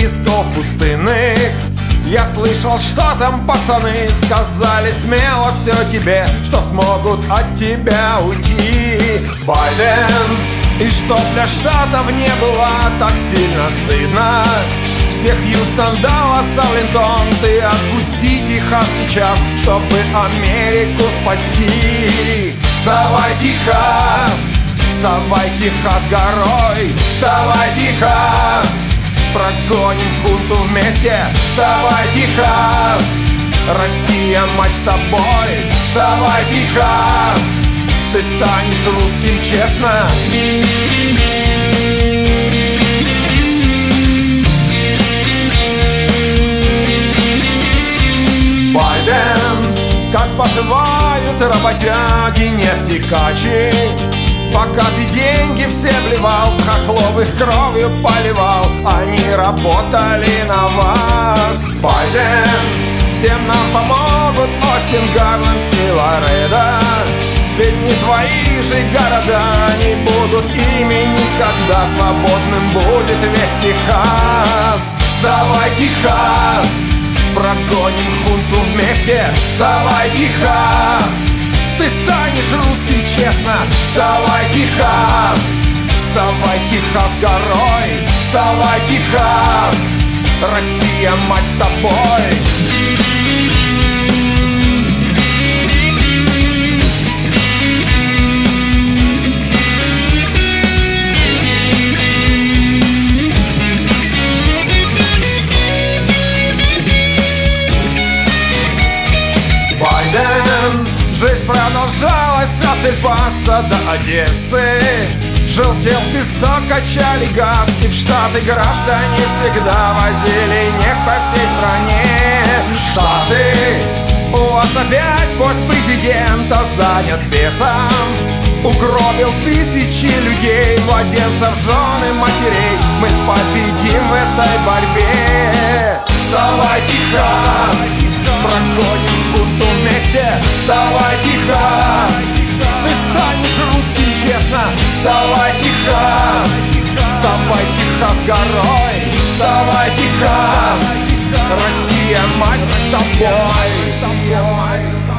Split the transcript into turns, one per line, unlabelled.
песков пустынных. Я слышал, что там пацаны сказали смело все тебе, что смогут от тебя уйти. Байден, и чтоб для штатов не было так сильно стыдно, всех Хьюстон, Даллас, Арлингтон, ты отпусти Техас сейчас, чтобы Америку спасти. Вставай, Техас! Вставай, Техас, горой! Вставай, Техас! Прогоним хунту вместе! Вставай, Техас! Россия, мать, с тобой! Вставай, Техас! Ты станешь русским, честно! Байден, как поживают работяги, нефтекачи? Пока ты деньги все вливал, в хохлов их кровью поливал, они работали на вас. Байден, всем нам помогут Остин, Гарленд и Лоредо, ведь не твои же города не будут ими никогда. Свободным будет весь Техас. Вставай, Техас! Прогоним хунту вместе! Вставай, Техас! Ты станешь русским, честно! Вставай, Техас! Вставай, Техас, горой! Вставай, Техас! Россия, мать, с тобой! Жизнь продолжалась от Эль-Паса до Одессы. Желтел песок, качали газки в Штаты. Граждане всегда возили нефть по всей стране. Штаты, у вас опять пост президента занят бесом. Угробил тысячи людей, младенцев, жены, матерей. Мы победим в этой борьбе. Вставай, Техас! Прогоним хунту вместе! Вставай, Техас! Ты станешь русским, честно! Вставай, Техас! Вставай, Техас, горой! Вставай, Техас! Россия, мать, с тобой!